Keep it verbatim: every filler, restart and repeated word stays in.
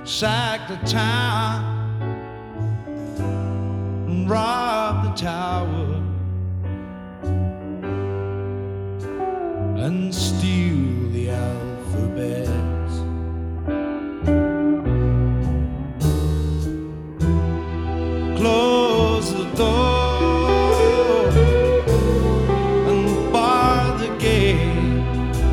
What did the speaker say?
sack the town and rob the tower and steal the alphabet. Close the door.